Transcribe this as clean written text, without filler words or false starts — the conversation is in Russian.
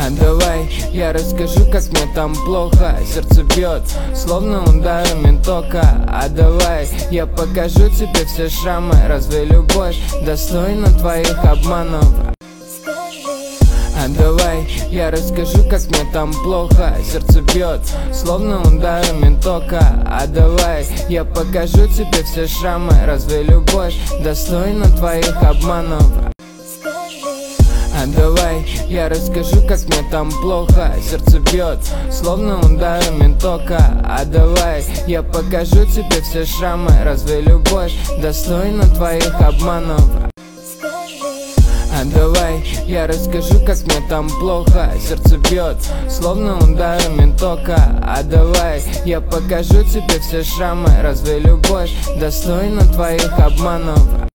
А давай я расскажу, как мне там плохо. Сердце бьет, словно ударами тока. А давай я покажу тебе все шрамы. Разве любовь достойна твоих обманов? А давай я расскажу, как мне там плохо. Сердце бьет, словно ударами тока. А давай я покажу тебе все шрамы. Разве любовь достойна твоих обманов? А давай я расскажу, как мне там плохо. Сердце бьет, словно ударами тока. А давай я покажу тебе все шрамы. Разве любовь достойна твоих обманов? А давай я расскажу, как мне там плохо. Сердце бьет, словно ударами тока. А давай я покажу тебе все шрамы. Разве любовь достойна твоих обманов?